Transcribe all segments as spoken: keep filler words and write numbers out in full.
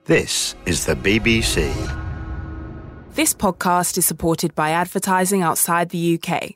This is the B B C. This podcast is supported by advertising outside the U K.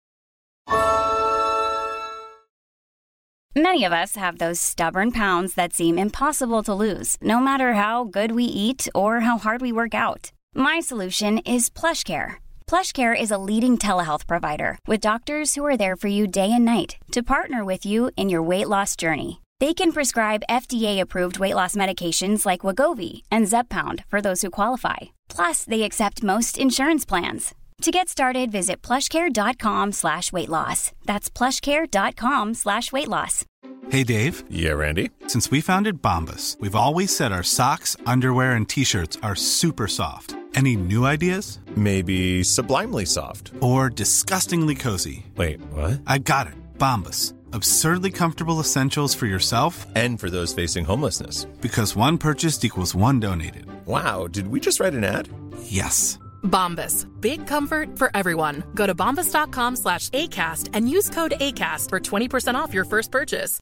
Many of us have those stubborn pounds that seem impossible to lose, no matter how good we eat or how hard we work out. My solution is PlushCare. PlushCare is a leading telehealth provider with doctors who are there for you day and night to partner with you in your weight loss journey. They can prescribe F D A-approved weight loss medications like Wegovy and Zepbound for those who qualify. Plus, they accept most insurance plans. To get started, visit plushcare.com slash weight loss. That's plushcare.com slash weight loss. Hey, Dave. Yeah, Randy. Since we founded Bombas, we've always said our socks, underwear, and T-shirts are super soft. Any new ideas? Maybe sublimely soft. Or disgustingly cozy. Wait, what? I got it. Bombas. Absurdly comfortable essentials for yourself and for those facing homelessness. Because one purchased equals one donated. Wow, did we just write an ad? Yes. Bombas. Big comfort for everyone. Go to bombas.com slash ACAST and use code ACAST for twenty percent off your first purchase.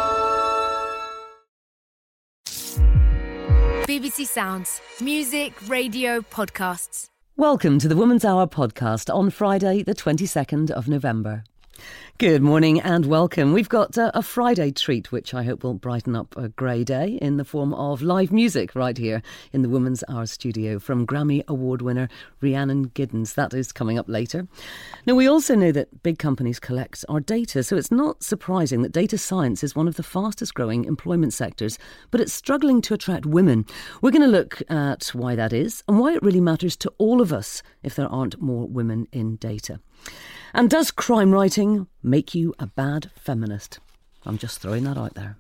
B B C Sounds. Music, radio, podcasts. Welcome to the Woman's Hour podcast on Friday, the twenty-second of November. Good morning and welcome. We've got a, a Friday treat which I hope will brighten up a grey day in the form of live music right here in the Woman's Hour studio from Grammy Award winner Rhiannon Giddens. That is coming up later. Now, we also know that big companies collect our data, so it's not surprising that data science is one of the fastest growing employment sectors, but it's struggling to attract women. We're going to look at why that is and why it really matters to all of us if there aren't more women in data. And does crime writing make you a bad feminist? I'm just throwing that out there.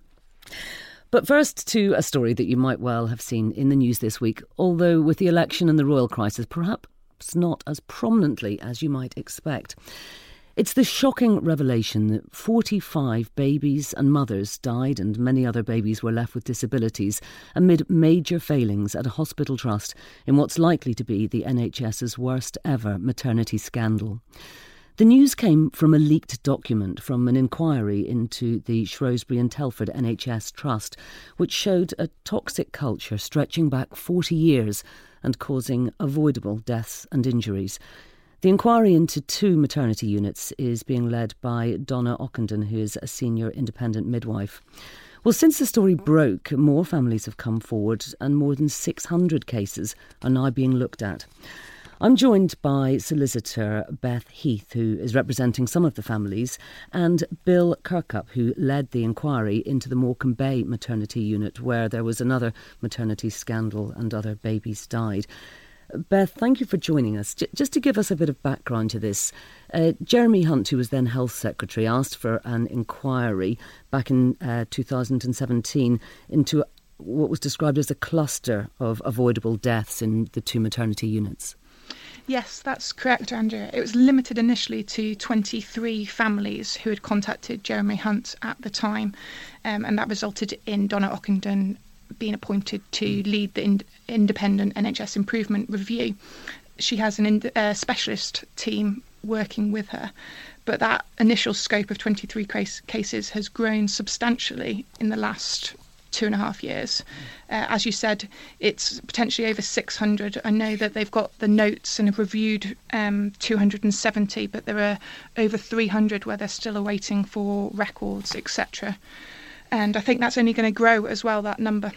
But first to a story that you might well have seen in the news this week, although with the election and the royal crisis, perhaps not as prominently as you might expect. It's the shocking revelation that forty-five babies and mothers died and many other babies were left with disabilities amid major failings at a hospital trust in what's likely to be the NHS's worst ever maternity scandal. The news came from a leaked document from an inquiry into the Shrewsbury and Telford N H S Trust, which showed a toxic culture stretching back forty years and causing avoidable deaths and injuries. The inquiry into two maternity units is being led by Donna Ockenden, who is a senior independent midwife. Well, since the story broke, more families have come forward and more than six hundred cases are now being looked at. I'm joined by solicitor Beth Heath, who is representing some of the families, and Bill Kirkup, who led the inquiry into the Morecambe Bay maternity unit, where there was another maternity scandal and other babies died. Beth, thank you for joining us. J- just to give us a bit of background to this, uh, Jeremy Hunt, who was then Health Secretary, asked for an inquiry back in uh, two thousand seventeen into what was described as a cluster of avoidable deaths in the two maternity units. Yes, that's correct, Andrea. It was limited initially to twenty-three families who had contacted Jeremy Hunt at the time, um, and that resulted in Donna Ockenden being appointed to lead the in- independent N H S improvement review. She has an in- uh, specialist team working with her, but that initial scope of twenty-three case- cases has grown substantially in the last two and a half years. Uh, as you said, it's potentially over six hundred. I know that they've got the notes and have reviewed um, two hundred seventy, but there are over three hundred where they're still awaiting for records, et cetera. And I think that's only going to grow as well, that number.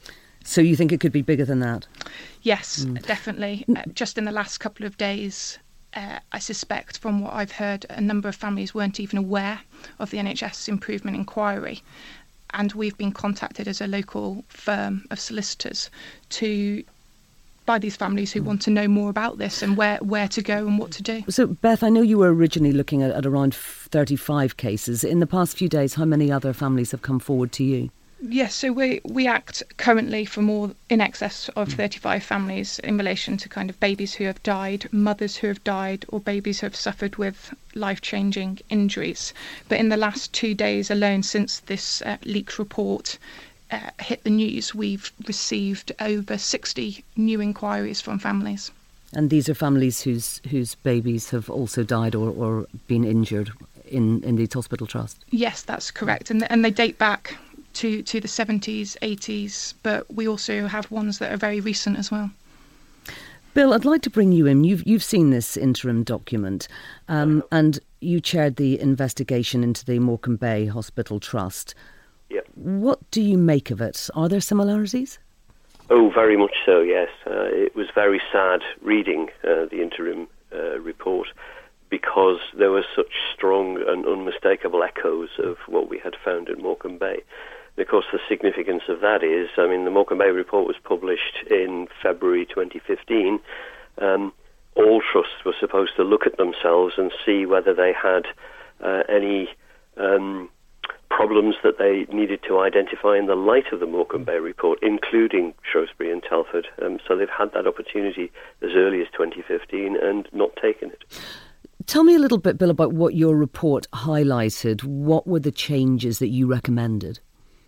So you think it could be bigger than that? Yes, Mm. definitely. Uh, just in the last couple of days, uh, I suspect from what I've heard, a number of families weren't even aware of the N H S improvement inquiry. And we've been contacted as a local firm of solicitors to by these families who want to know more about this and where, where to go and what to do. So, Beth, I know you were originally looking at, at around thirty-five cases. In the past few days, how many other families have come forward to you? Yes, so we we act currently for more in excess of thirty-five families in relation to kind of babies who have died, mothers who have died, or babies who have suffered with life-changing injuries. But in the last two days alone, since this uh, leaked report uh, hit the news, we've received over sixty new inquiries from families. And these are families whose whose babies have also died or, or been injured in, in these hospital trusts? Yes, that's correct. And and they date back to, to the seventies, eighties, but we also have ones that are very recent as well. Bill, I'd like to bring you in. You've you've seen this interim document, um, and you chaired the investigation into the Morecambe Bay Hospital Trust. Yeah. What do you make of it? Are there similarities? Oh, very much so, yes. Uh, it was very sad reading uh, the interim uh, report because there were such strong and unmistakable echoes of what we had found at Morecambe Bay. And of course, the significance of that is, I mean, the Morecambe Bay report was published in February twenty fifteen. Um, all trusts were supposed to look at themselves and see whether they had uh, any um, problems that they needed to identify in the light of the Morecambe Bay report, including Shrewsbury and Telford. Um, so they've had that opportunity as early as twenty fifteen and not taken it. Tell me a little bit, Bill, about what your report highlighted. What were the changes that you recommended?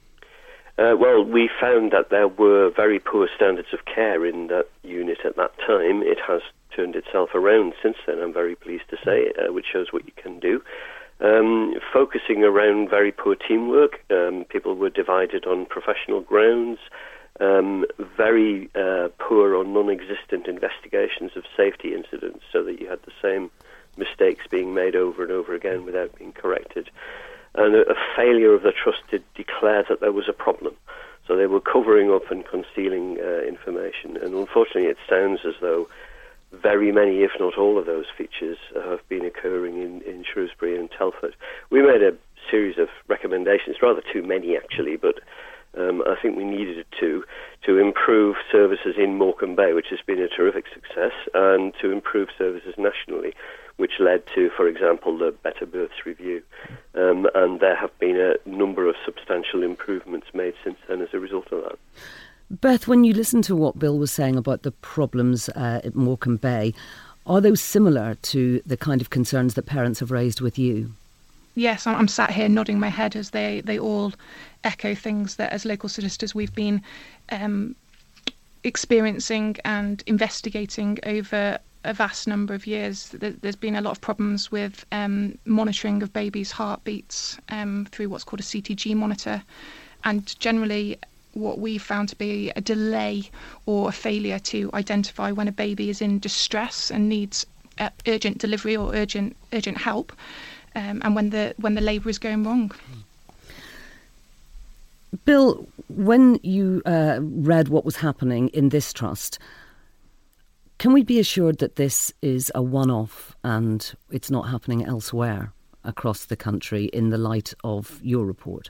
Uh, well, we found that there were very poor standards of care in that unit at that time. It has turned itself around since then, I'm very pleased to say, uh, which shows what you can do. Um, focusing around very poor teamwork. Um, people were divided on professional grounds. Um, very uh, poor or non-existent investigations of safety incidents, so that you had the same mistakes being made over and over again without being corrected. And a, a failure of the trust to declare that there was a problem. So they were covering up and concealing uh, information. And unfortunately, it sounds as though very many, if not all of those features have been occurring in, in Shrewsbury and Telford. We made a series of recommendations, rather too many actually, but um, I think we needed to, to improve services in Morecambe Bay, which has been a terrific success, and to improve services nationally, which led to, for example, the Better Births Review. Um, and there have been a number of substantial improvements made since then as a result of that. Beth, when you listen to what Bill was saying about the problems uh, at Morecambe Bay, are those similar to the kind of concerns that parents have raised with you? Yes, I'm, I'm sat here nodding my head as they, they all echo things that as local solicitors we've been um, experiencing and investigating over a vast number of years. There's been a lot of problems with um, monitoring of babies' heartbeats um, through what's called a C T G monitor, and generally what we found to be a delay or a failure to identify when a baby is in distress and needs uh, urgent delivery or urgent urgent help, um, and when the when the labour is going wrong. Bill, when you uh, read what was happening in this trust, can we be assured that this is a one-off and it's not happening elsewhere across the country in the light of your report?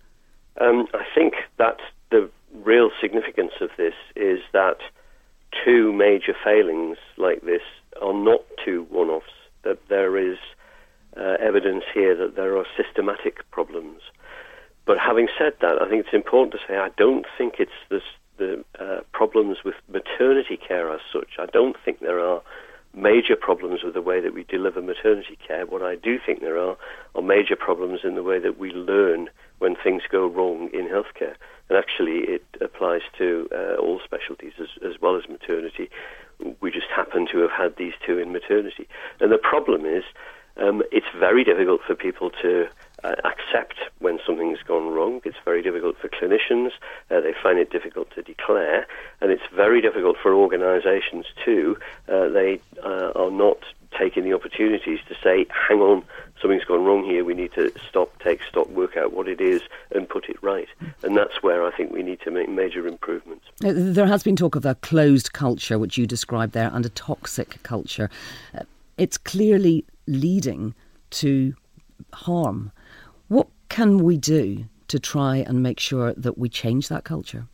Um, I think that the real significance of this is that two major failings like this are not two one-offs, that there is uh, evidence here that there are systematic problems. But having said that, I think it's important to say I don't think it's this, the uh, problems with maternity care as such. I don't think there are major problems with the way that we deliver maternity care. What I do think there are are major problems in the way that we learn when things go wrong in healthcare. And actually it applies to uh, all specialties as, as well as maternity. We just happen to have had these two in maternity. And the problem is um, it's very difficult for people to uh, accept when something's gone wrong. It's very difficult for clinicians. Uh, they find it difficult to declare. And it's very difficult for organisations too. Uh, they uh, are not taking the opportunities to say, hang on, something's gone wrong here, we need to stop, take stock, work out what it is and put it right. And that's where I think we need to make major improvements. There has been talk of a closed culture, which you described there, and a toxic culture. Uh, it's clearly leading to harm. What can we do to try and make sure that we change that culture?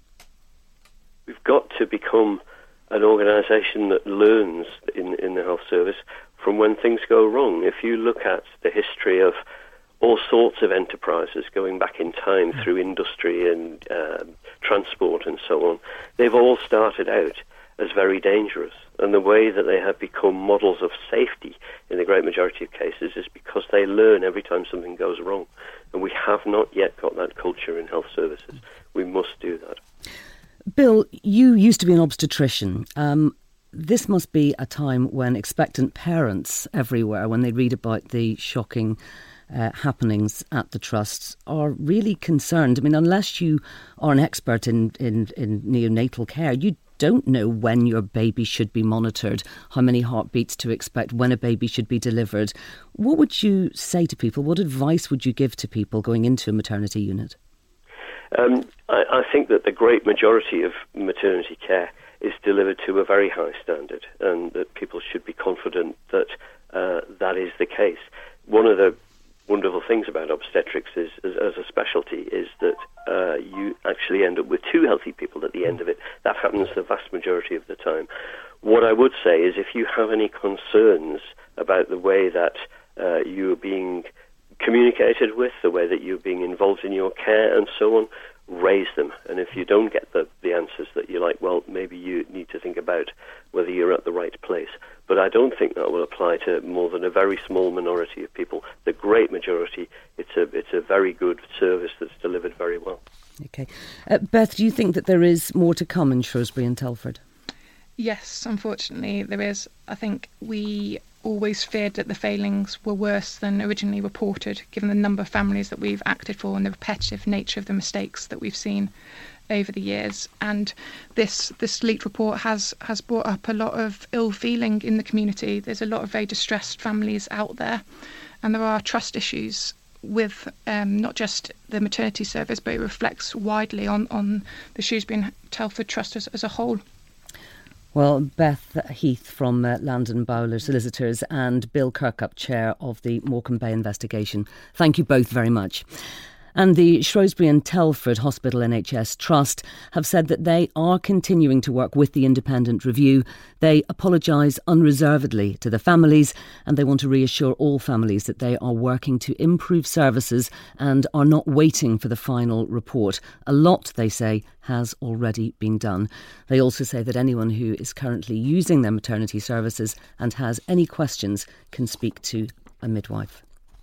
We've got to become an organisation that learns in, in the health service from when things go wrong. If you look at the history of all sorts of enterprises going back in time through industry and um, transport and so on, they've all started out as very dangerous. And the way that they have become models of safety in the great majority of cases is because they learn every time something goes wrong. And we have not yet got that culture in health services. We must do that. Bill, you used to be an obstetrician. Um, this must be a time when expectant parents everywhere, when they read about the shocking uh, happenings at the trusts are really concerned. I mean, unless you are an expert in, in, in neonatal care, you don't know when your baby should be monitored, how many heartbeats to expect, when a baby should be delivered. What would you say to people? What advice would you give to people going into a maternity unit? Um, I, I think that the great majority of maternity care is delivered to a very high standard, and that people should be confident that uh, that is the case. One of the wonderful things about obstetrics is, as, as a specialty, is that uh, you actually end up with two healthy people at the end of it. That happens the vast majority of the time. What I would say is, if you have any concerns about the way that uh, you are being communicated with, the way that you're being involved in your care and so on, raise them. And if you don't get the, the answers that you like, well, maybe you need to think about whether you're at the right place. But I don't think that will apply to more than a very small minority of people. The great majority, it's a it's a very good service that's delivered very well. Okay. Uh, Beth, do you think that there is more to come in Shrewsbury and Telford? Yes, unfortunately there is. I think we always feared that the failings were worse than originally reported, given the number of families that we've acted for and the repetitive nature of the mistakes that we've seen over the years. And this this leaked report has has brought up a lot of ill feeling in the community. There's a lot of very distressed families out there, and there are trust issues with um, not just the maternity service, but it reflects widely on, on the Shrewsbury and Telford Trust as, as a whole. Well, Beth Heath from uh, Landon Bowler Solicitors and Bill Kirkup, Chair of the Morecambe Bay investigation. Thank you both very much. And the Shrewsbury and Telford Hospital N H S Trust have said that they are continuing to work with the independent review. They apologise unreservedly to the families, and they want to reassure all families that they are working to improve services and are not waiting for the final report. A lot, they say, has already been done. They also say that anyone who is currently using their maternity services and has any questions can speak to a midwife.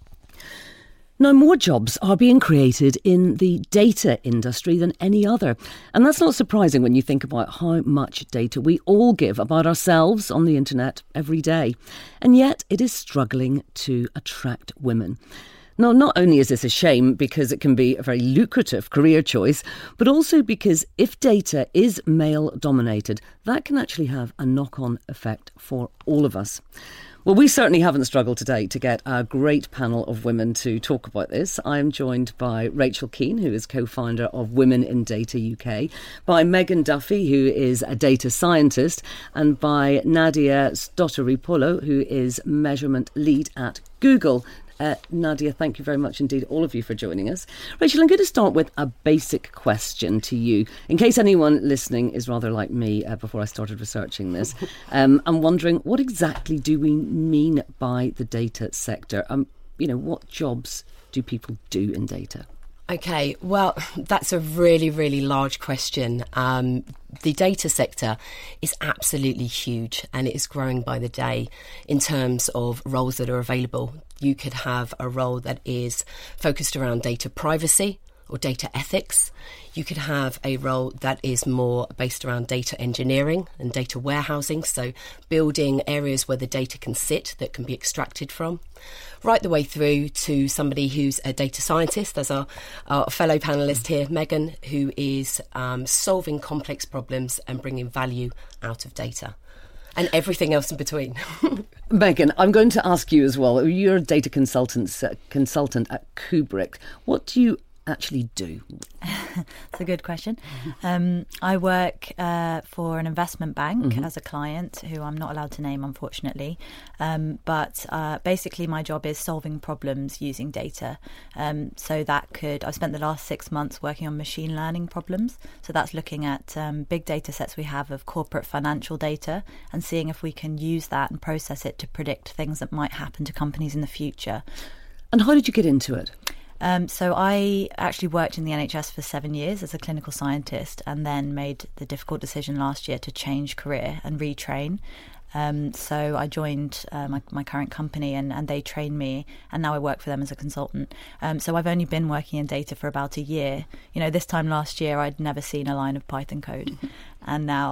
Now, more jobs are being created in the data industry than any other. And that's not surprising when you think about how much data we all give about ourselves on the internet every day. And yet it is struggling to attract women. Now, not only is this a shame because it can be a very lucrative career choice, but also because if data is male-dominated, that can actually have a knock-on effect for all of us. Well, we certainly haven't struggled today to get a great panel of women to talk about this. I'm joined by Rachel Keane, who is co-founder of Women in Data U K, by Megan Duffy, who is a data scientist, and by Nadia Stottery-Polo, who is measurement lead at Google. Uh, Nadia, thank you very much indeed, all of you, for joining us. Rachel, I'm going to start with a basic question to you. In case anyone listening is rather like me uh, before I started researching this, um, I'm wondering, what exactly do we mean by the data sector? Um, you know, what jobs do people do in data? Okay, well, that's a really, really large question. Um, the data sector is absolutely huge, and it is growing by the day in terms of roles that are available. You could have a role that is focused around data privacy or data ethics. You could have a role that is more based around data engineering and data warehousing, so building areas where the data can sit that can be extracted from, right the way through to somebody who's a data scientist, as our, our fellow panellist here, Megan, who is um, solving complex problems and bringing value out of data, and everything else in between. Megan, I'm going to ask you as well. You're a data consultant, uh, consultant at Kubrick. What do you actually do? That's a good question. Um, I work uh, for an investment bank mm-hmm. as a client, who I'm not allowed to name, unfortunately. Um, but uh, basically my job is solving problems using data. Um, so that could, I've spent the last six months working on machine learning problems. So that's looking at um, big data sets we have of corporate financial data and seeing if we can use that and process it to predict things that might happen to companies in the future. And how did you get into it? Um, so I actually worked in the N H S for seven years as a clinical scientist, and then made the difficult decision last year to change career and retrain. Um, so I joined uh, my, my current company, and, and they trained me, and now I work for them as a consultant. Um, so I've only been working in data for about a year. You know, this time last year I'd never seen a line of Python code, and now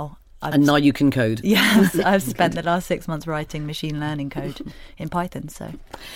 I've, and now you can code. Yes, I've spent the last six months writing machine learning code in Python. So,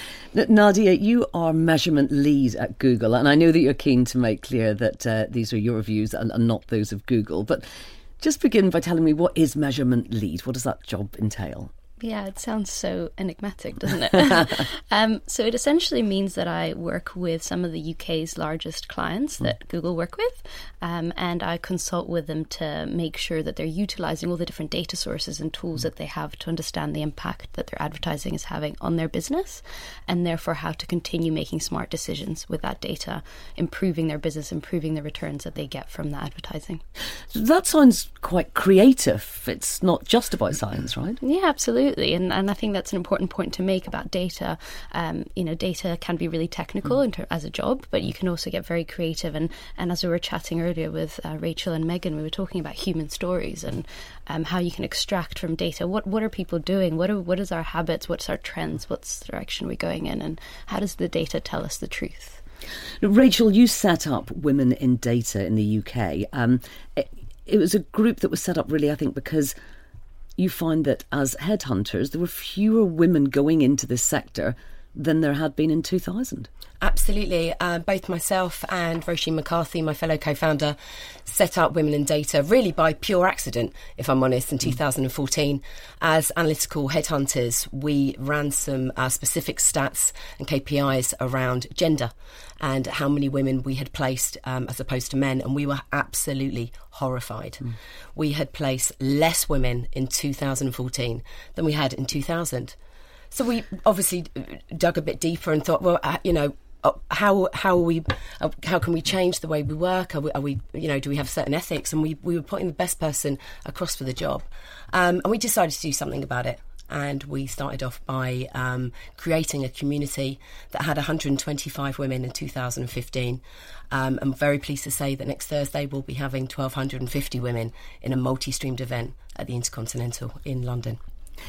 Nadia, you are measurement lead at Google, and I know that you're keen to make clear that uh, these are your views and, and not those of Google. But just begin by telling me, what is measurement lead? What does that job entail? Yeah, it sounds so enigmatic, doesn't it? um, so it essentially means that I work with some of the U K's largest clients that mm. Google work with, um, and I consult with them to make sure that they're utilising all the different data sources and tools mm. that they have to understand the impact that their advertising is having on their business, and therefore how to continue making smart decisions with that data, improving their business, improving the returns that they get from the advertising. That sounds quite creative. It's not just about science, right? Yeah, absolutely. And, and I think that's an important point to make about data. Um, you know, data can be really technical mm. in ter- as a job, but you can also get very creative. And, and as we were chatting earlier with uh, Rachel and Megan, we were talking about human stories and um, how you can extract from data. What what are people doing? What are what is our habits? What's our trends? What's the direction we're going in? And how does the data tell us the truth? Rachel, you set up Women in Data in the U K. Um, it, it was a group that was set up really, I think, because you find that as headhunters, there were fewer women going into this sector than there had been in two thousand. Absolutely. Uh, both myself and Roisin McCarthy, my fellow co-founder, set up Women in Data really by pure accident, if I'm honest, in two thousand fourteen. As analytical headhunters, we ran some uh, specific stats and K P Is around gender and how many women we had placed um, as opposed to men, and we were absolutely horrified. Mm. We had placed less women in two thousand fourteen than we had in two thousand. So we obviously dug a bit deeper and thought, well, uh, you know, how how are we uh, how can we change the way we work? Are we, are we you know do we have certain ethics? And we, we were putting the best person across for the job, um, and we decided to do something about it. And we started off by um, creating a community that had one hundred twenty-five women in two thousand fifteen. Um, I'm very pleased to say that next Thursday we'll be having one thousand two hundred fifty women in a multi-streamed event at the Intercontinental in London.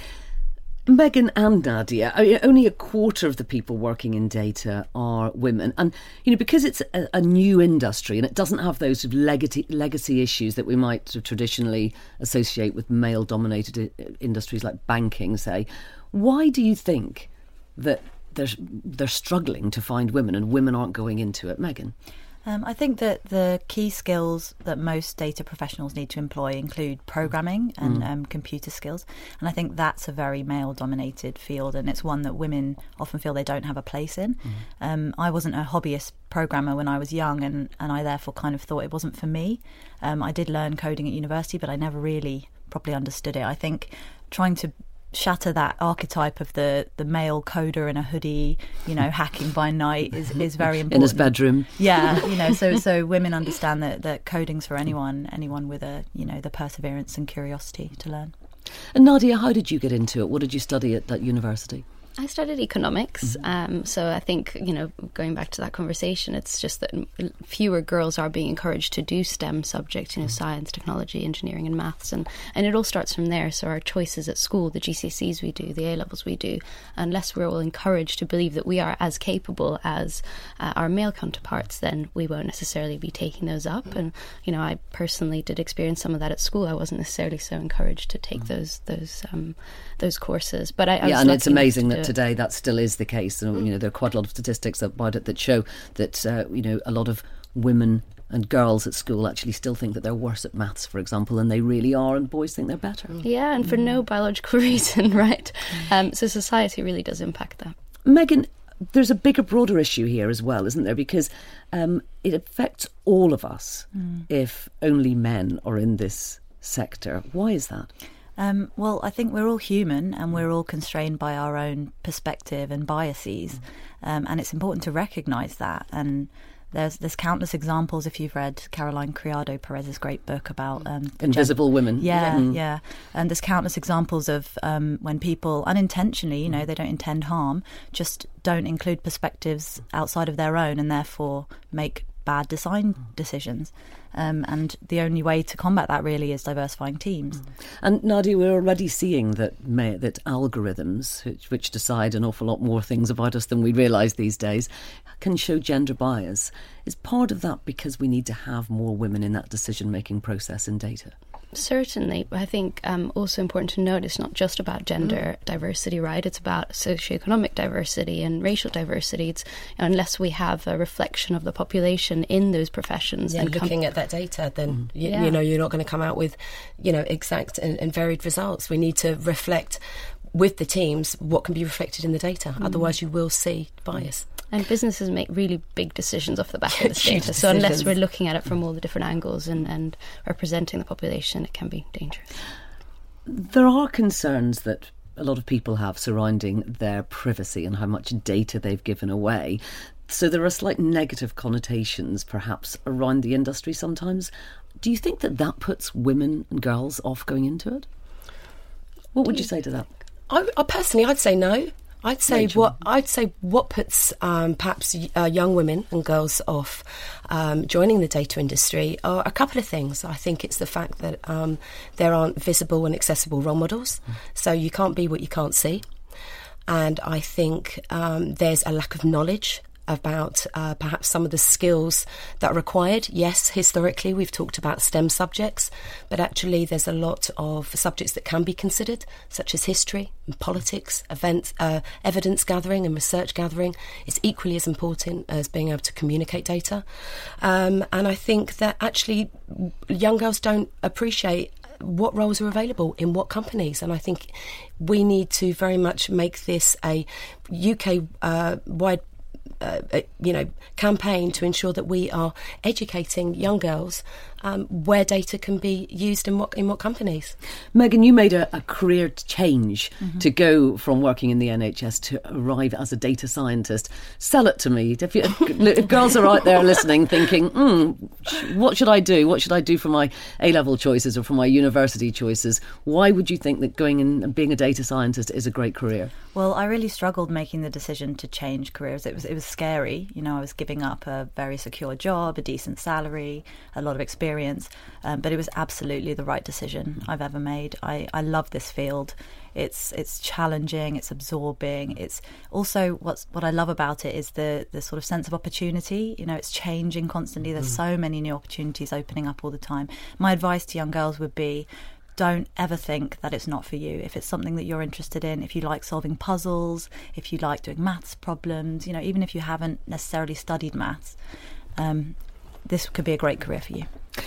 Megan and Nadia, I mean, only a quarter of the people working in data are women. And, you know, because it's a, a new industry and it doesn't have those sort of legacy, legacy issues that we might sort of traditionally associate with male-dominated industries like banking, say, why do you think that they're, they're struggling to find women and women aren't going into it? Megan? Um, I think that the key skills that most data professionals need to employ include programming and mm. um, computer skills. And I think that's a very male-dominated field, and it's one that women often feel they don't have a place in. Mm. Um, I wasn't a hobbyist programmer when I was young, and, and I therefore kind of thought it wasn't for me. Um, I did learn coding at university, but I never really properly understood it. I think trying to shatter that archetype of the, the male coder in a hoodie, you know, hacking by night is, is very important. In his bedroom. Yeah, you know, so so women understand that, that coding's for anyone, anyone with a, you know, the perseverance and curiosity to learn. And Nadia, how did you get into it? What did you study at that university? I studied economics, um, so I think, you know, going back to that conversation, it's just that fewer girls are being encouraged to do STEM subjects, you know, science, technology, engineering and maths, and, and it all starts from there. So our choices at school, the G C S Es we do, the A-levels we do, unless we're all encouraged to believe that we are as capable as uh, our male counterparts, then we won't necessarily be taking those up. And, you know, I personally did experience some of that at school. I wasn't necessarily so encouraged to take those those um, those courses. But I, I yeah, was and it's amazing that to today that still is the case. And, you know, there are quite a lot of statistics about it that show that, uh, you know, a lot of women and girls at school actually still think that they're worse at maths, for example, than they really are, and boys think they're better. Yeah, and for mm. no biological reason, right? Um, so society really does impact that. Megan, there's a bigger, broader issue here as well, isn't there? Because um, it affects all of us mm. if only men are in this sector. Why is that? Um, well, I think we're all human and we're all constrained by our own perspective and biases, um, and it's important to recognise that. And there's there's countless examples. If you've read Caroline Criado Perez's great book about um, Invisible gen- Women, yeah, mm. yeah, and there's countless examples of um, when people unintentionally, you know, they don't intend harm, just don't include perspectives outside of their own, and therefore make bad design decisions. Um, and the only way to combat that really is diversifying teams. And Nadia, we're already seeing that may, that algorithms, which, which decide an awful lot more things about us than we realise these days, can show gender bias. Is part of that because we need to have more women in that decision-making process in data? Certainly. I think um, also important to note it's not just about gender mm. diversity, right? It's about socioeconomic diversity and racial diversity. It's unless we have a reflection of the population in those professions. Yeah, and looking com- at that data, then you, yeah. you know you're not going to come out with, you know, exact and, and varied results. We need to reflect with the teams what can be reflected in the data. Mm. Otherwise, you will see bias. And businesses make really big decisions off the back of this data. So unless we're looking at it from all the different angles and, and representing the population, it can be dangerous. There are concerns that a lot of people have surrounding their privacy and how much data they've given away. So there are slight negative connotations perhaps around the industry sometimes. Do you think that that puts women and girls off going into it? What would you say to that? I, I personally, I'd say no. I'd say Rachel. what I'd say what puts um, perhaps uh, young women and girls off um, joining the data industry are a couple of things. I think it's the fact that um, there aren't visible and accessible role models, mm. so you can't be what you can't see. And I think um, there's a lack of knowledge about uh, perhaps some of the skills that are required. Yes, historically we've talked about STEM subjects, but actually there's a lot of subjects that can be considered, such as history and politics, events, uh, evidence gathering and research gathering. It's equally as important as being able to communicate data. Um, and I think that actually young girls don't appreciate what roles are available in what companies, and I think we need to very much make this a U K uh, wide Uh, you know, campaign to ensure that we are educating young girls um, where data can be used in what in what companies. Megan, you made a, a career change Mm-hmm. to go from working in the N H S to arrive as a data scientist. Sell it to me. If, you, if girls are out there listening thinking, mm, what should I do? What should I do for my A-level choices or for my university choices? Why would you think that going in and being a data scientist is a great career? Well, I really struggled making the decision to change careers. It was it was scary. You know, I was giving up a very secure job, a decent salary, a lot of experience, um, but it was absolutely the right decision I've ever made. I, I love this field. It's it's challenging, it's absorbing. It's also what's what I love about it is the the sort of sense of opportunity. You know, it's changing constantly. There's so many new opportunities opening up all the time. My advice to young girls would be, don't ever think that it's not for you. If it's something that you're interested in, if you like solving puzzles, if you like doing maths problems, you know, even if you haven't necessarily studied maths, um, this could be a great career for you.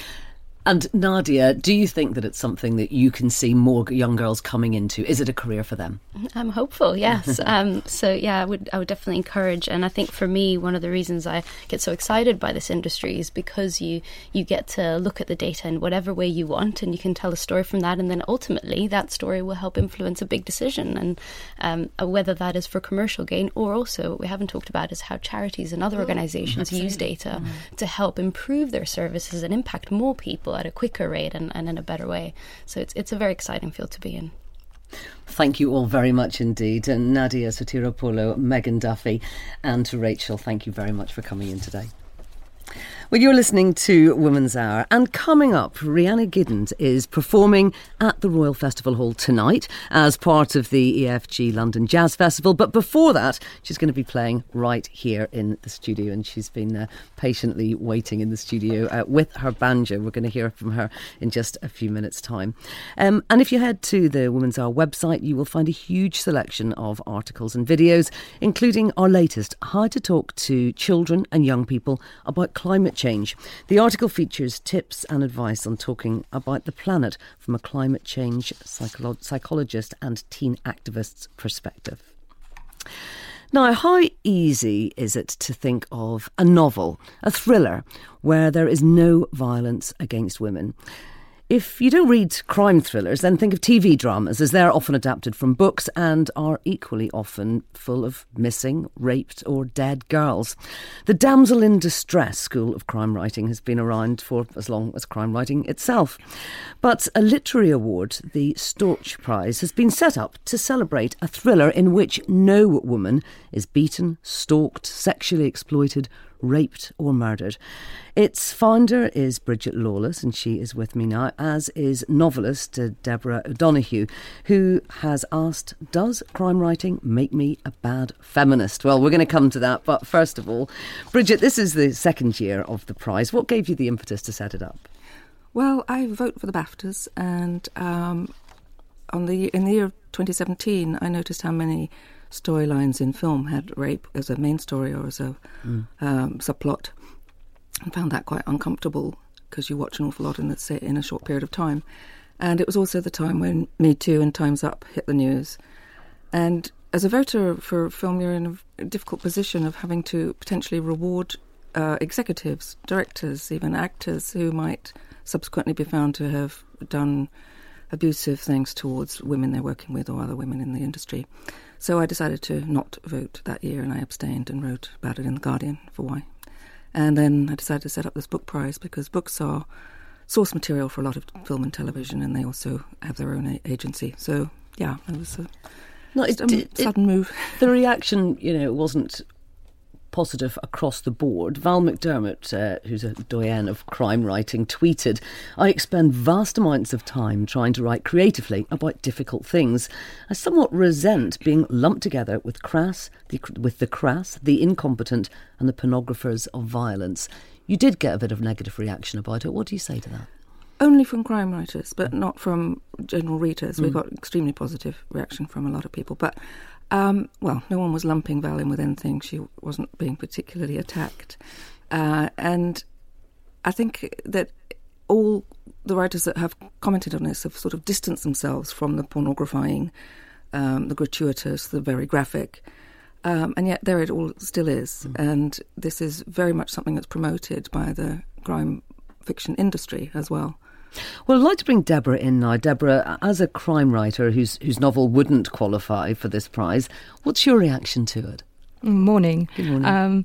And Nadia, do you think that it's something that you can see more young girls coming into? Is it a career for them? I'm hopeful, yes. um, so yeah, I would I would definitely encourage. And I think for me, one of the reasons I get so excited by this industry is because you you get to look at the data in whatever way you want, and you can tell a story from that, and then ultimately that story will help influence a big decision, and um, whether that is for commercial gain or also what we haven't talked about is how charities and other oh, organisations absolutely. use data mm-hmm. to help improve their services and impact more people at a quicker rate and, and in a better way. So it's it's a very exciting field to be in. Thank you all very much indeed. And Nadia Sotiropoulou, Megan Duffy and to Rachel, thank you very much for coming in today. Well, you're listening to Women's Hour, and coming up, Rhianna Giddens is performing at the Royal Festival Hall tonight as part of the E F G London Jazz Festival. But before that, she's going to be playing right here in the studio, and she's been uh, patiently waiting in the studio uh, with her banjo. We're going to hear from her in just a few minutes' time. Um, and if you head to the Women's Hour website, you will find a huge selection of articles and videos, including our latest, How to Talk to Children and Young People About Climate Change. Change. The article features tips and advice on talking about the planet from a climate change psycholo- psychologist and teen activist's perspective. Now, how easy is it to think of a novel, a thriller, where there is no violence against women? If you don't read crime thrillers, then think of T V dramas, as they're often adapted from books and are equally often full of missing, raped or dead girls. The Damsel in Distress school of crime writing has been around for as long as crime writing itself. But a literary award, the Storch Prize, has been set up to celebrate a thriller in which no woman is beaten, stalked, sexually exploited, raped or murdered. Its founder is Bridget Lawless, and she is with me now, as is novelist uh, Deborah O'Donoghue, who has asked, does crime writing make me a bad feminist? Well, we're going to come to that, but first of all, Bridget, this is the second year of the prize. What gave you the impetus to set it up? Well, I vote for the BAFTAs, and um, on the in the year of twenty seventeen, I noticed how many storylines in film had rape as a main story or as a mm. um, subplot, and found that quite uncomfortable because you watch an awful lot in, the, in a short period of time. And it was also the time when Me Too and Time's Up hit the news. And as a voter for film, you're in a difficult position of having to potentially reward uh, executives, directors, even actors who might subsequently be found to have done abusive things towards women they're working with or other women in the industry. So I decided to not vote that year, and I abstained and wrote about it in The Guardian for why. And then I decided to set up this book prize because books are source material for a lot of film and television, and they also have their own a- agency. So, yeah, it was a, no, it, a it, sudden it, move. The reaction, you know, wasn't positive across the board. Val McDermott, uh, who's a doyen of crime writing, tweeted, "I expend vast amounts of time trying to write creatively about difficult things. I somewhat resent being lumped together with crass, the, with the crass, the incompetent and the pornographers of violence." You did get a bit of negative reaction about it. What do you say to that? Only from crime writers, but not from general readers. Mm. We got extremely positive reaction from a lot of people. But, um, well, no one was lumping Val in with anything. She wasn't being particularly attacked. Uh, and I think that all the writers that have commented on this have sort of distanced themselves from the pornographizing, um, the gratuitous, the very graphic. Um, and yet there it all still is. Mm. And this is very much something that's promoted by the crime fiction industry as well. Well, I'd like to bring Deborah in now. Deborah, as a crime writer whose whose novel wouldn't qualify for this prize, what's your reaction to it? Morning. Good morning. Um,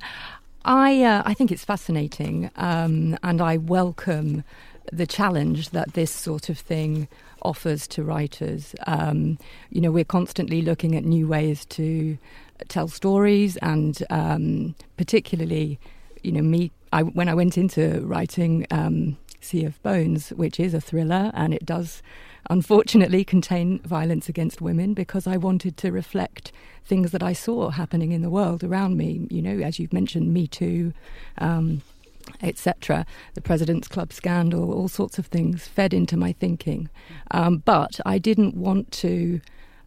I uh, I think it's fascinating, um, and I welcome the challenge that this sort of thing offers to writers. Um, you know, we're constantly looking at new ways to tell stories, and um, particularly, you know, me. I, when I went into writing um, Sea of Bones, which is a thriller, and it does unfortunately contain violence against women, because I wanted to reflect things that I saw happening in the world around me. You know, as you've mentioned, Me Too, um, et cetera, the President's Club scandal, all sorts of things fed into my thinking. Um, but I didn't want to,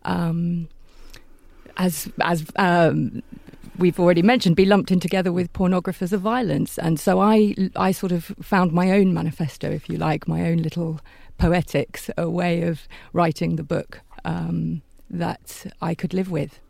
um, as as um, we've already mentioned, be lumped in together with pornographers of violence. And so I, I sort of found my own manifesto, if you like, my own little poetics, a way of writing the book um, that I could live with.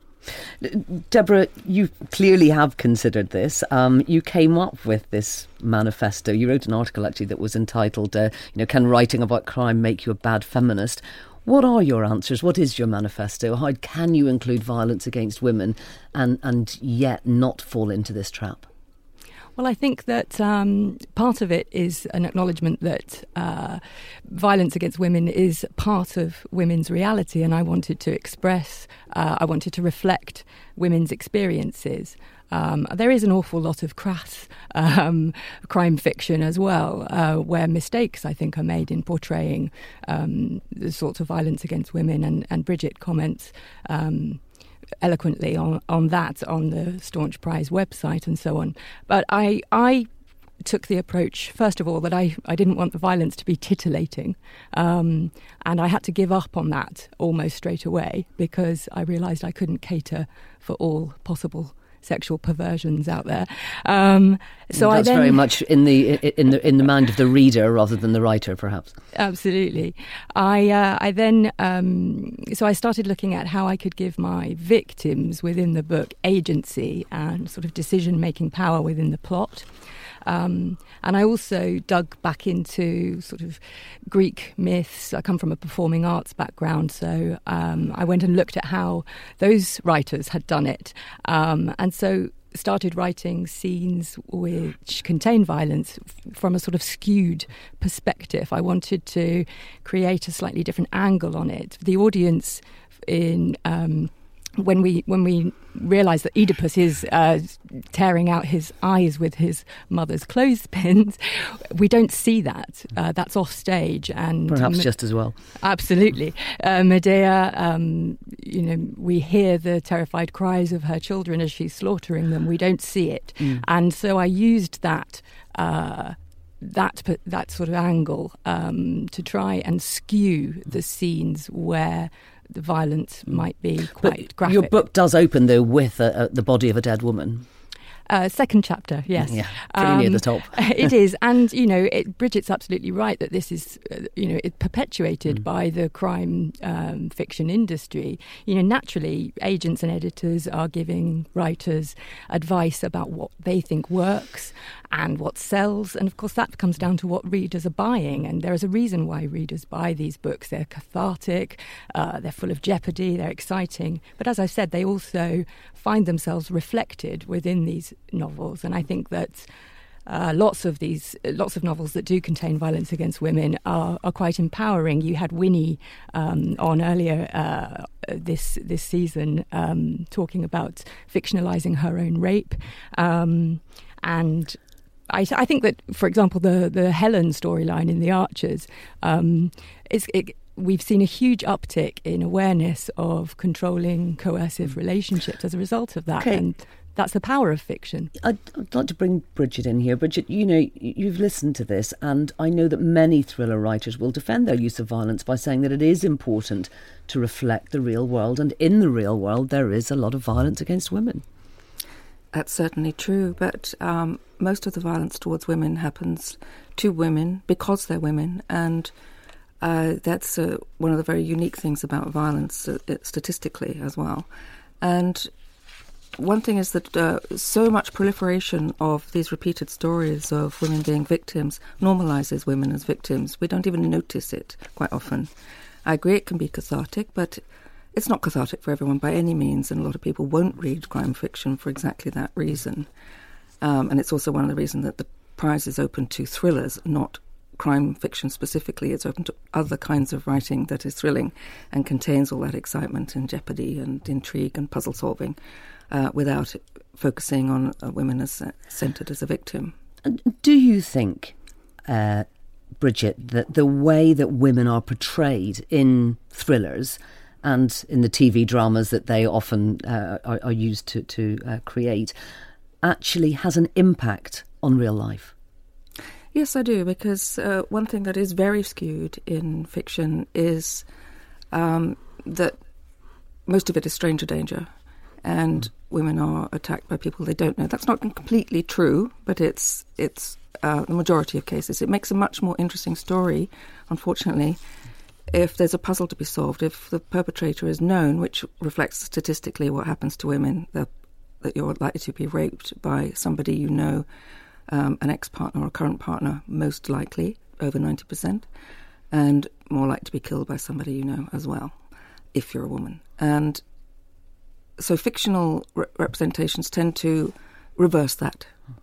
Deborah, you clearly have considered this. Um, you came up with this manifesto. You wrote an article, actually, that was entitled, uh, you know, Can Writing About Crime Make You a Bad Feminist? What are your answers? What is your manifesto? How can you include violence against women and, and yet not fall into this trap? Well, I think that um, part of it is an acknowledgement that uh, violence against women is part of women's reality, and I wanted to express, uh, I wanted to reflect women's experiences. Um, there is an awful lot of crass um, crime fiction as well, uh, where mistakes, I think, are made in portraying um, the sorts of violence against women, and, and Bridget comments um eloquently on, on that on the Staunch Prize website and so on. But I I took the approach, first of all, that I, I didn't want the violence to be titillating. Um, and I had to give up on that almost straight away, because I realised I couldn't cater for all possible sexual perversions out there. Um, so that's I then, very much in the in the in the mind of the reader rather than the writer, perhaps. Absolutely. I uh, I then um, so I started looking at how I could give my victims within the book agency and sort of decision-making power within the plot. Um, and I also dug back into sort of Greek myths. I come from a performing arts background, so um, I went and looked at how those writers had done it. Um, and so started writing scenes which contain violence from a sort of skewed perspective. I wanted to create a slightly different angle on it. The audience in... Um, When we when we realise that Oedipus is uh, tearing out his eyes with his mother's clothespins, we don't see that. Uh, that's off stage, and perhaps Me- just as well. Absolutely, uh, Medea. Um, you know, we hear the terrified cries of her children as she's slaughtering them. We don't see it, mm. and so I used that. Uh, that that sort of angle um, to try and skew the scenes where the violence might be quite but graphic. Your book does open, though, with a, a, the body of a dead woman. Uh, second chapter, yes. Yeah, pretty um, near the top. It is. And, you know, it, Bridget's absolutely right that this is, uh, you know, it perpetuated mm. by the crime um, fiction industry. You know, naturally, agents and editors are giving writers advice about what they think works and what sells. And, of course, that comes down to what readers are buying. And there is a reason why readers buy these books. They're cathartic, uh, they're full of jeopardy, they're exciting. But as I said, they also find themselves reflected within these novels, and I think that uh, lots of these, lots of novels that do contain violence against women are, are quite empowering. You had Winnie um, on earlier uh, this this season um, talking about fictionalising her own rape, um, and I, I think that, for example, the the Helen storyline in The Archers um, is. It, We've seen a huge uptick in awareness of controlling coercive relationships as a result of that. Okay. And that's the power of fiction. I'd, I'd like to bring Bridget in here. Bridget, you know, you've listened to this, and I know that many thriller writers will defend their use of violence by saying that it is important to reflect the real world, and in the real world there is a lot of violence against women. That's certainly true, but um, most of the violence towards women happens to women because they're women, and Uh, that's uh, one of the very unique things about violence, uh, statistically as well. And one thing is that uh, so much proliferation of these repeated stories of women being victims normalises women as victims. We don't even notice it quite often. I agree it can be cathartic, but it's not cathartic for everyone by any means, and a lot of people won't read crime fiction for exactly that reason. Um, and it's also one of the reasons that the prize is open to thrillers, not crime fiction specifically. It's open to other kinds of writing that is thrilling and contains all that excitement and jeopardy and intrigue and puzzle solving uh, without focusing on uh, women as uh, centred as a victim. Do you think, uh, Bridget, that the way that women are portrayed in thrillers and in the T V dramas that they often uh, are, are used to, to uh, create actually has an impact on real life? Yes, I do, because uh, one thing that is very skewed in fiction is um, that most of it is stranger danger, and mm. women are attacked by people they don't know. That's not completely true, but it's it's uh, the majority of cases. It makes a much more interesting story, unfortunately, if there's a puzzle to be solved, if the perpetrator is known, which reflects statistically what happens to women, that, that you're likely to be raped by somebody you know, Um, an ex-partner or a current partner, most likely, over ninety percent, and more likely to be killed by somebody you know as well, if you're a woman. And so fictional re- representations tend to reverse that.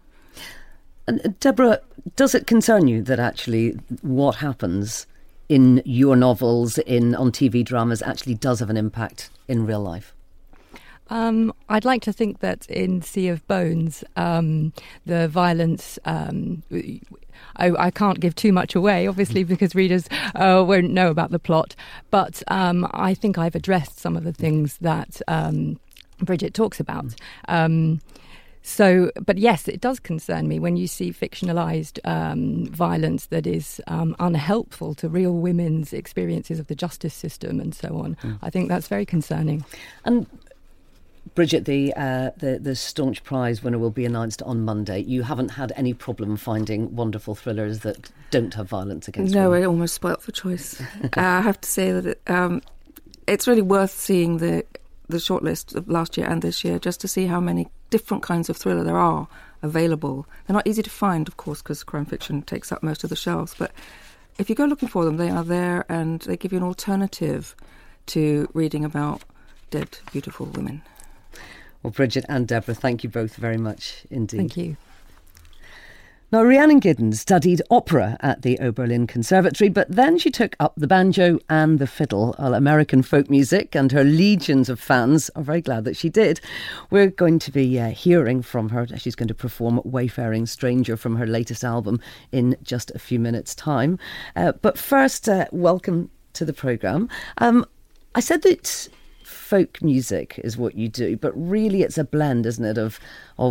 And Deborah, does it concern you that actually what happens in your novels, in on T V dramas, actually does have an impact in real life? Um, I'd like to think that in Sea of Bones, um, the violence, um, I, I can't give too much away, obviously, because readers uh, won't know about the plot. But um, I think I've addressed some of the things that um, Bridget talks about. Um, so, but yes, it does concern me when you see fictionalised um, violence that is um, unhelpful to real women's experiences of the justice system and so on. Mm. I think that's very concerning. And Bridget, the, uh, the the Staunch Prize winner will be announced on Monday. You haven't had any problem finding wonderful thrillers that don't have violence against no, women? No, it almost spoilt the choice. uh, I have to say that it, um, it's really worth seeing the the shortlist of last year and this year just to see how many different kinds of thriller there are available. They're not easy to find, of course, because crime fiction takes up most of the shelves. But if you go looking for them, they are there, and they give you an alternative to reading about dead, beautiful women. Well, Bridget and Deborah, thank you both very much indeed. Thank you. Now, Rhiannon Giddens studied opera at the Oberlin Conservatory, but then she took up the banjo and the fiddle, American folk music, and her legions of fans are very glad that she did. We're going to be uh, hearing from her. She's going to perform Wayfaring Stranger from her latest album in just a few minutes' time. Uh, but first, uh, welcome to the programme. Um, I said that folk music is what you do, but really it's a blend, isn't it, of of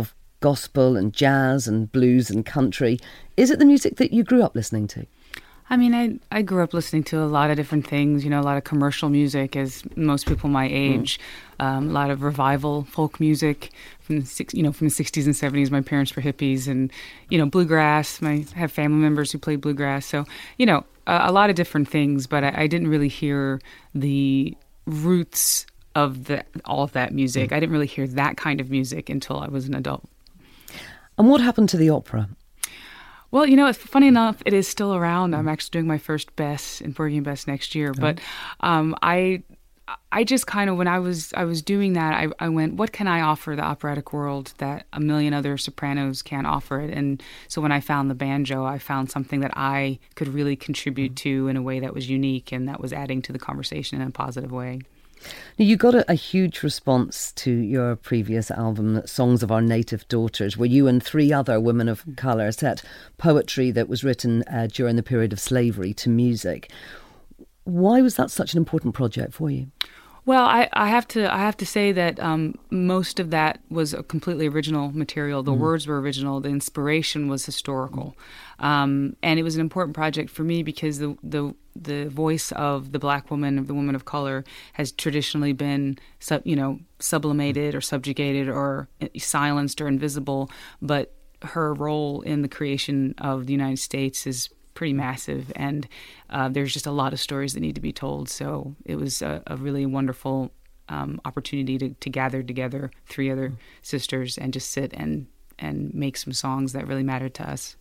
gospel and jazz and blues and country. Is it the music that you grew up listening to? I mean, I I grew up listening to a lot of different things, you know, a lot of commercial music, as most people my age, mm. um, a lot of revival folk music from the six, you know, from the sixties and seventies. My parents were hippies, and, you know, bluegrass. My, I have family members who played bluegrass. So, you know, a, a lot of different things, but I, I didn't really hear the roots of the, all of that music. Mm. I didn't really hear that kind of music until I was an adult. And what happened to the opera? Well, you know, funny enough, it is still around. I'm actually doing my first Bess in Porgy and Bess next year. Oh. But um, I I just kind of, when I was I was doing that, I, I went, what can I offer the operatic world that a million other sopranos can't offer it? And so when I found the banjo, I found something that I could really contribute mm. to in a way that was unique and that was adding to the conversation in a positive way. Now, you got a, a huge response to your previous album, Songs of Our Native Daughters, where you and three other women of colour set poetry that was written uh, during the period of slavery to music. Why was that such an important project for you? Well, I, I have to I have to say that um, most of that was a completely original material. The mm. words were original. The inspiration was historical, um, and it was an important project for me because the the the voice of the Black woman, of the woman of color, has traditionally been sub, you know sublimated or subjugated or silenced or invisible. But her role in the creation of the United States is pretty massive, and uh, there's just a lot of stories that need to be told. So it was a, a really wonderful um, opportunity to, to gather together three other mm. sisters and just sit and and make some songs that really mattered to us.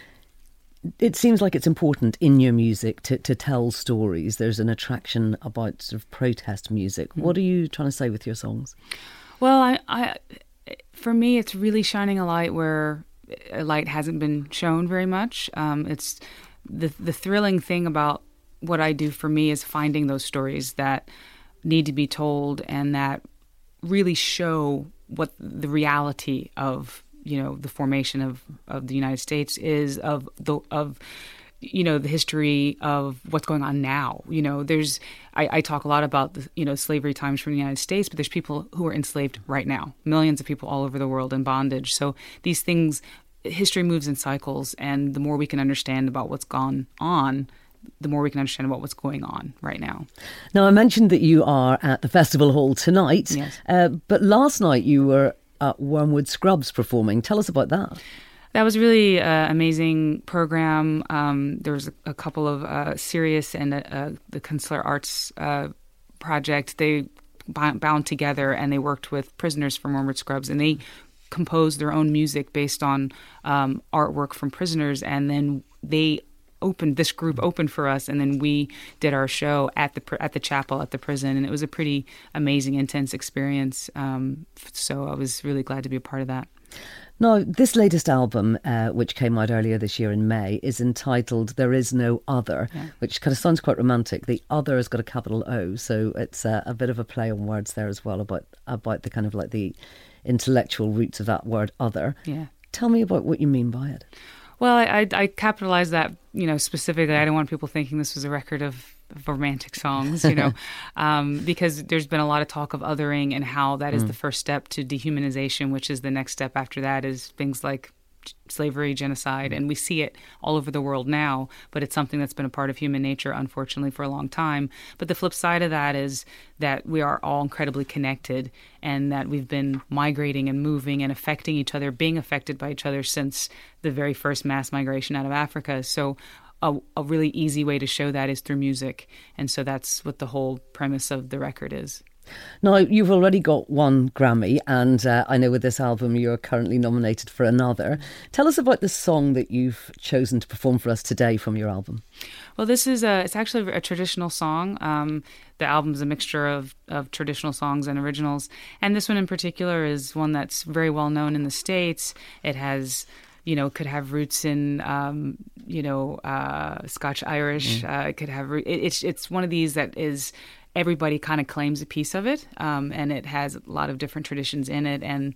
It seems like it's important in your music to, to tell stories. There's an attraction about sort of protest music. Mm. What are you trying to say with your songs? Well, I, I for me, it's really shining a light where a light hasn't been shown very much. Um, it's the the thrilling thing about what I do for me is finding those stories that need to be told and that really show what the reality of, you know, the formation of, of the United States is, of the of you know the history of what's going on now. You know, there's I, I talk a lot about the, you know slavery times from the United States, but there's people who are enslaved right now, millions of people all over the world in bondage. So these things, history moves in cycles, and the more we can understand about what's gone on, the more we can understand about what's going on right now. Now, I mentioned that you are at the Festival Hall tonight, yes. uh, but last night you were at Wormwood Scrubs performing. Tell us about that. That was really an amazing program. Um, there was a, a couple of uh, Sirius and uh, the Consular Arts uh, Project. They bound, bound together and they worked with prisoners from Wormwood Scrubs, and they composed their own music based on um, artwork from prisoners, and then they opened this group opened for us, and then we did our show at the at the chapel at the prison, and it was a pretty amazing, intense experience. Um, so I was really glad to be a part of that. Now, this latest album, uh, which came out earlier this year in May, is entitled There Is No Other, yeah. which kind of sounds quite romantic. The other has got a capital O, so it's uh, a bit of a play on words there as well about about the kind of like the intellectual roots of that word other. Yeah. Tell me about what you mean by it. Well, I, I, I capitalized that, you know, specifically. I didn't want people thinking this was a record of, of romantic songs, you know, um, because there's been a lot of talk of othering and how that is mm. the first step to dehumanization, which is the next step after that is things like slavery, genocide, and we see it all over the world now, but it's something that's been a part of human nature, unfortunately, for a long time. But the flip side of that is that we are all incredibly connected, and that we've been migrating and moving and affecting each other, being affected by each other since the very first mass migration out of Africa. So a, a really easy way to show that is through music, and so that's what the whole premise of the record is. Now, you've already got one Grammy, and uh, I know with this album you're currently nominated for another. Tell us about the song that you've chosen to perform for us today from your album. Well, this is a, it's actually a traditional song. Um, the album's a mixture of, of traditional songs and originals, and this one in particular is one that's very well known in the States. It has... you know, could have roots in, um, you know, uh, Scotch-Irish. Mm. Uh, it could have, it, it's it's one of these that is, everybody kind of claims a piece of it, um, and it has a lot of different traditions in it. And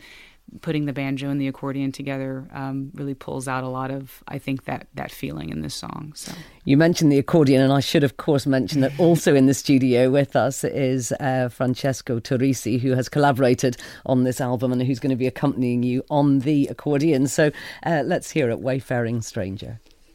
putting the banjo and the accordion together um, really pulls out a lot of, I think, that that feeling in this song. So you mentioned the accordion, and I should, of course, mention that also in the studio with us is uh, Francesco Turrisi, who has collaborated on this album and who's going to be accompanying you on the accordion. So uh, let's hear it, Wayfaring Stranger.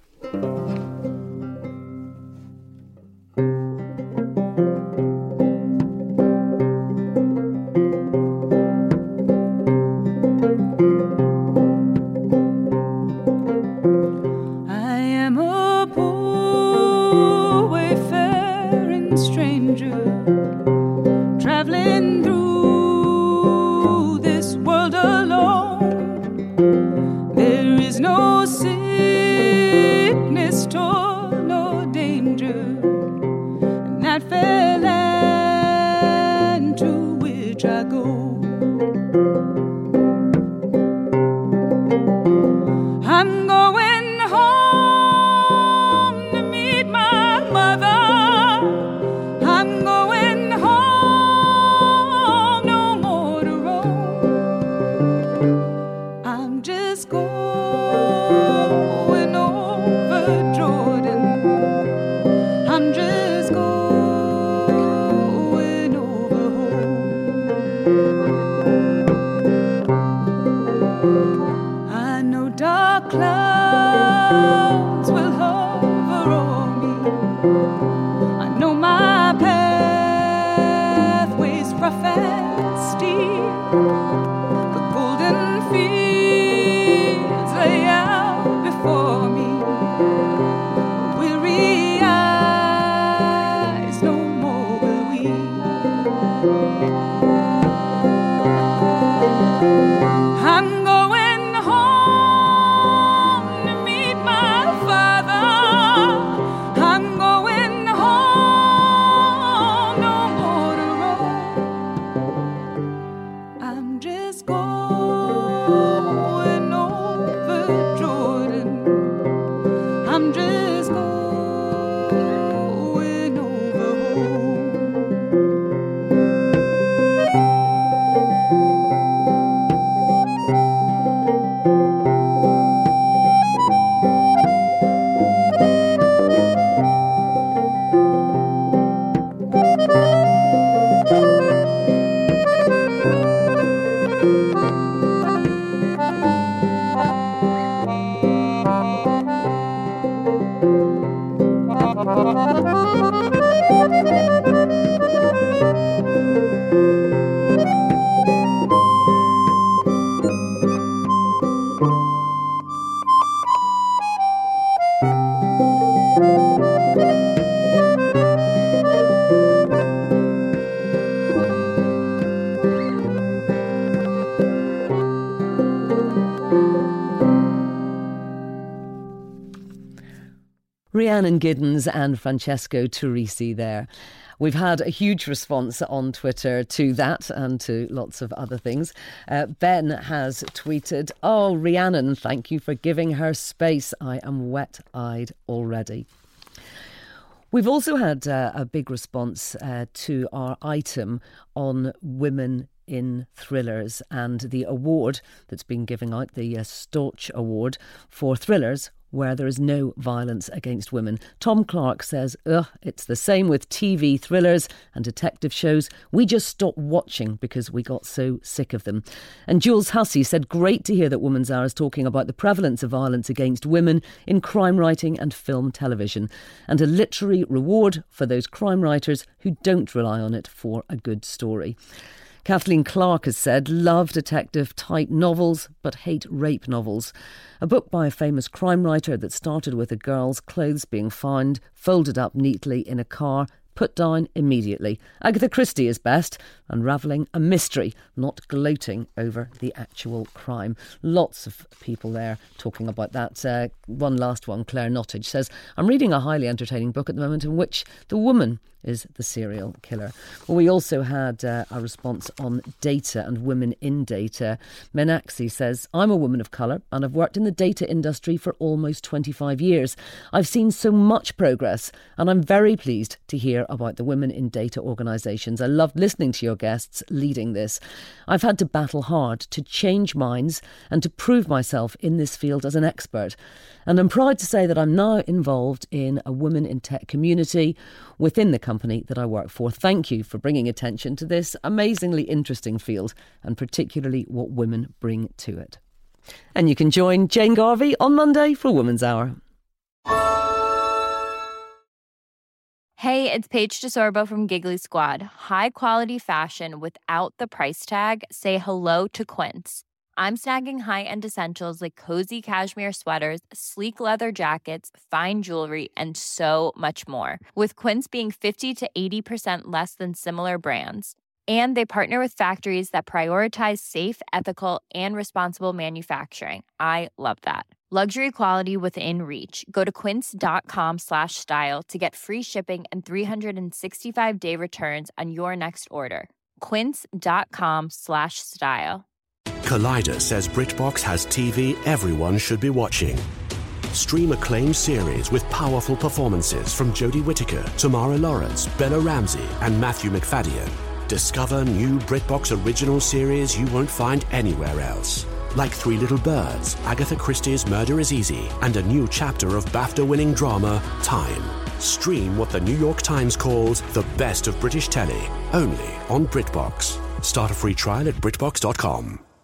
Rhiannon Giddens and Francesco Turrisi there. We've had a huge response on Twitter to that and to lots of other things. Uh, Ben has tweeted, "Oh, Rhiannon, thank you for giving her space. I am wet-eyed already." We've also had uh, a big response uh, to our item on women in thrillers and the award that's been given out, the uh, Storch Award for thrillers where there is no violence against women. Tom Clark says, ugh, it's the same with T V thrillers and detective shows. We just stopped watching because we got so sick of them. And Jules Hussey said, great to hear that Woman's Hour is talking about the prevalence of violence against women in crime writing and film television, and a literary reward for those crime writers who don't rely on it for a good story. Kathleen Clark has said, love detective-type novels, but hate rape novels. A book by a famous crime writer that started with a girl's clothes being found, folded up neatly in a car, put down immediately. Agatha Christie is best, unravelling a mystery, not gloating over the actual crime. Lots of people there talking about that. Uh, one last one, Claire Nottage says, I'm reading a highly entertaining book at the moment in which the woman is the serial killer. Well, we also had uh, a response on data and women in data. Menaxi says, I'm a woman of colour and I've worked in the data industry for almost twenty-five years. I've seen so much progress and I'm very pleased to hear about the women in data organisations. I loved listening to your guests leading this. I've had to battle hard to change minds and to prove myself in this field as an expert. And I'm proud to say that I'm now involved in a women in tech community within the company that I work for. Thank you for bringing attention to this amazingly interesting field and particularly what women bring to it. And you can join Jane Garvey on Monday for Women's Hour. Hey, it's Paige DeSorbo from Giggly Squad. High quality fashion without the price tag. Say hello to Quince. I'm snagging high-end essentials like cozy cashmere sweaters, sleek leather jackets, fine jewelry, and so much more. With Quince being fifty to eighty percent less than similar brands. And they partner with factories that prioritize safe, ethical, and responsible manufacturing. I love that. Luxury quality within reach. Go to quince.com slash style to get free shipping and three sixty-five day returns on your next order. Quince.com slash style. Collider says BritBox has T V everyone should be watching. Stream acclaimed series with powerful performances from Jodie Whittaker, Tamara Lawrence, Bella Ramsey, and Matthew McFadden. Discover new BritBox original series you won't find anywhere else. Like Three Little Birds, Agatha Christie's Murder is Easy, and a new chapter of BAFTA-winning drama, Time. Stream what the New York Times calls the best of British telly, only on BritBox. Start a free trial at BritBox dot com.